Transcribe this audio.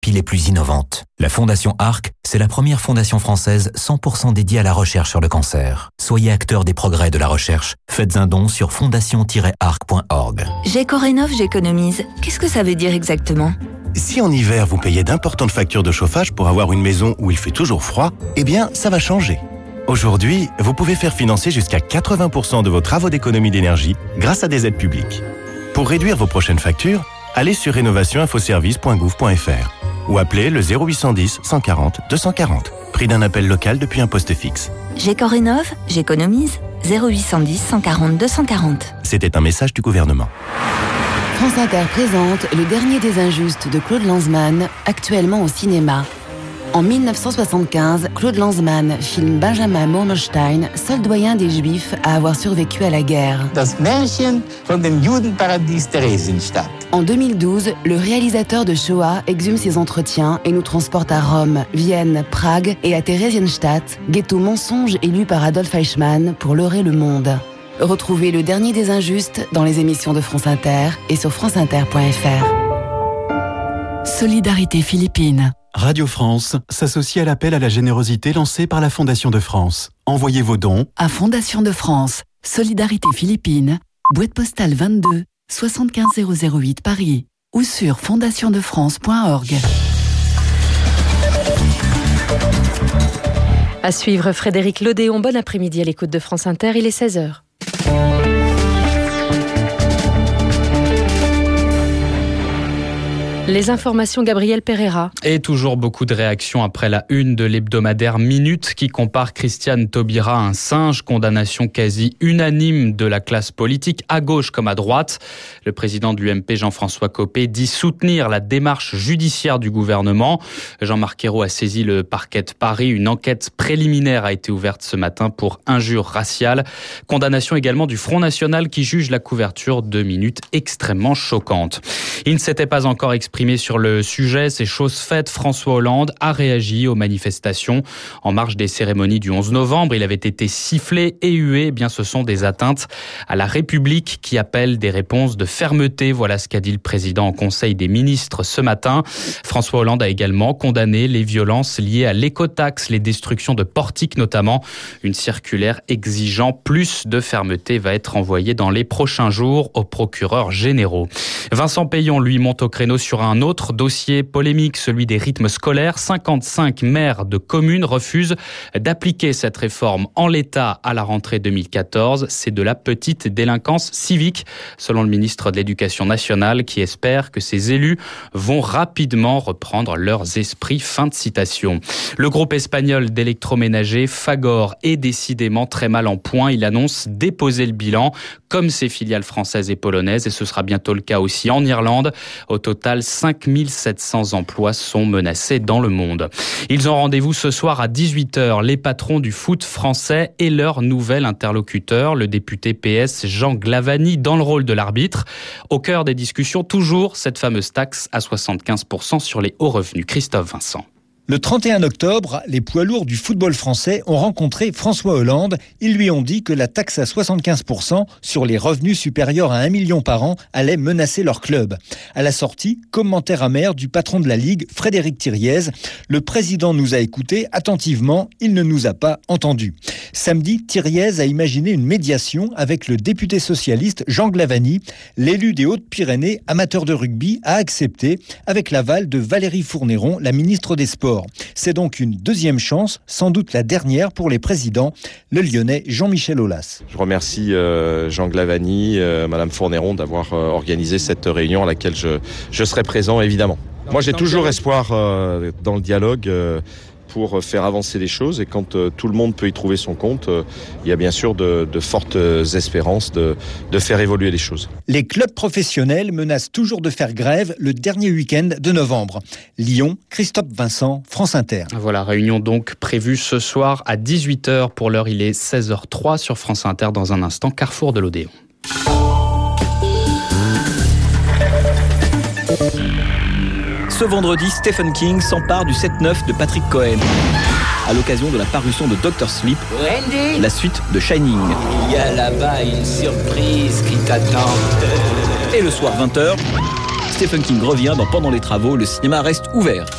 puis les plus innovantes. La Fondation ARC, c'est la première fondation française 100% dédiée à la recherche sur le cancer. Soyez acteurs des progrès de la recherche. Faites un don sur fondation-arc.org. J'éco-rénove, j'économise. Qu'est-ce que ça veut dire exactement ? Si en hiver vous payez d'importantes factures de chauffage pour avoir une maison où il fait toujours froid, eh bien ça va changer. Aujourd'hui, vous pouvez faire financer jusqu'à 80% de vos travaux d'économie d'énergie grâce à des aides publiques. Pour réduire vos prochaines factures, allez sur rénovationinfoservice.gouv.fr ou appelez le 0810 140 240. Prix d'un appel local depuis un poste fixe. J'éco-rénove, j'économise. 0810 140 240. C'était un message du gouvernement. France Inter présente Le Dernier des Injustes de Claude Lanzmann, actuellement au cinéma. En 1975, Claude Lanzmann filme Benjamin Murmelstein, seul doyen des Juifs à avoir survécu à la guerre. Das Märchen von dem Judenparadies Theresienstadt. En 2012, le réalisateur de Shoah exhume ses entretiens et nous transporte à Rome, Vienne, Prague et à Theresienstadt, ghetto mensonge élu par Adolf Eichmann pour leurrer le monde. Retrouvez Le Dernier des Injustes dans les émissions de France Inter et sur franceinter.fr. Solidarité Philippines. Radio France s'associe à l'appel à la générosité lancé par la Fondation de France. Envoyez vos dons à Fondation de France, Solidarité Philippines, boîte postale 22 75 008 Paris ou sur fondationdefrance.org. À suivre Frédéric Lodéon, bon après-midi à l'écoute de France Inter, il est 16h. Les informations, Gabriel Pereira. Et toujours beaucoup de réactions après la une de l'hebdomadaire Minute qui compare Christiane Taubira à un singe. Condamnation quasi unanime de la classe politique, à gauche comme à droite. Le président de l'UMP, Jean-François Copé, dit soutenir la démarche judiciaire du gouvernement. Jean-Marc Ayrault a saisi le parquet de Paris. Une enquête préliminaire a été ouverte ce matin pour injure raciale. Condamnation également du Front National qui juge la couverture de Minute extrêmement choquante. Il ne s'était pas encore exprimé sur le sujet, c'est chose faite. François Hollande a réagi aux manifestations en marge des cérémonies du 11 novembre. Il avait été sifflé et hué. Eh bien, ce sont des atteintes à la République qui appellent des réponses de fermeté. Voilà ce qu'a dit le président en Conseil des ministres ce matin. François Hollande a également condamné les violences liées à l'écotaxe, les destructions de portiques notamment. Une circulaire exigeant plus de fermeté va être envoyée dans les prochains jours aux procureurs généraux. Vincent Peillon, lui, monte au créneau sur un autre dossier polémique, celui des rythmes scolaires. 55 maires de communes refusent d'appliquer cette réforme en l'état à la rentrée 2014. C'est de la petite délinquance civique, selon le ministre de l'Éducation nationale, qui espère que ces élus vont rapidement reprendre leurs esprits. Fin de citation. Le groupe espagnol d'électroménager Fagor est décidément très mal en point. Il annonce déposer le bilan, comme ses filiales françaises et polonaises, et ce sera bientôt le cas aussi en Irlande. Au total, 5700 emplois sont menacés dans le monde. Ils ont rendez-vous ce soir à 18h, les patrons du foot français et leur nouvel interlocuteur, le député PS Jean Glavany, dans le rôle de l'arbitre. Au cœur des discussions, toujours cette fameuse taxe à 75% sur les hauts revenus. Christophe Vincent. Le 31 octobre, les poids lourds du football français ont rencontré François Hollande. Ils lui ont dit que la taxe à 75% sur les revenus supérieurs à 1 million par an allait menacer leur club. À la sortie, commentaire amer du patron de la Ligue, Frédéric Thiriez. Le président nous a écoutés attentivement, il ne nous a pas entendus. Samedi, Thiriez a imaginé une médiation avec le député socialiste Jean Glavany. L'élu des Hautes-Pyrénées, amateur de rugby, a accepté avec l'aval de Valérie Fournéron, la ministre des Sports. C'est donc une deuxième chance, sans doute la dernière pour les présidents, le Lyonnais Jean-Michel Aulas. Je remercie Jean Glavany, Madame Fournéron d'avoir organisé cette réunion à laquelle je serai présent évidemment. Moi j'ai toujours espoir dans le dialogue pour faire avancer les choses et quand tout le monde peut y trouver son compte, il y a bien sûr de fortes espérances de faire évoluer les choses. Les clubs professionnels menacent toujours de faire grève le dernier week-end de novembre. Lyon, Christophe Vincent, France Inter. Voilà, réunion donc prévue ce soir à 18h. Pour l'heure, il est 16h03 sur France Inter. Dans un instant, Carrefour de l'Odéon. Ce vendredi, Stephen King s'empare du 7-9 de Patrick Cohen à l'occasion de la parution de Dr. Sleep, Wendy, la suite de Shining. Il y a là-bas une surprise qui t'attend. Et le soir 20h, Stephen King revient dans Pendant les travaux, le cinéma reste ouvert.